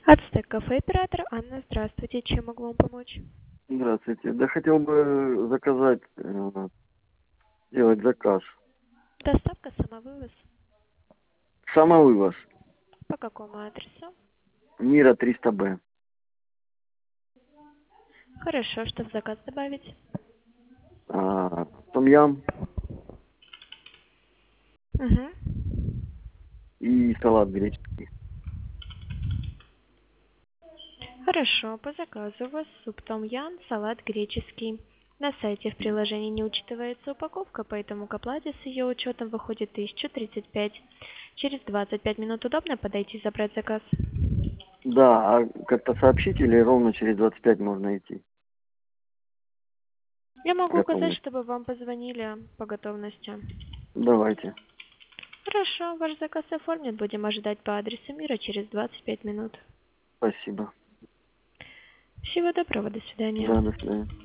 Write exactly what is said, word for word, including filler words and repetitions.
Ацтек кафе, оператор Анна, здравствуйте. Чем могу вам помочь? Здравствуйте. Да хотел бы заказать, э, сделать заказ. Доставка, самовывоз. Самовывоз. По какому адресу? Мира триста Б. Хорошо, что в заказ добавить? А, том-ям Угу. и салат греческий. Хорошо, по заказу у вас суп том-ям, салат греческий. На сайте в приложении не учитывается упаковка, поэтому к оплате с ее учетом выходит тысяча тридцать пять. Через двадцать пять минут удобно подойти и забрать заказ? Да, а как-то сообщить или ровно через двадцать пять можно идти? Я могу указать, Готовность. чтобы вам позвонили по готовности. Давайте. Хорошо, ваш заказ оформлен. Будем ожидать по адресу Мира через двадцать пять минут. Спасибо. Всего доброго, до свидания. Да, до свидания.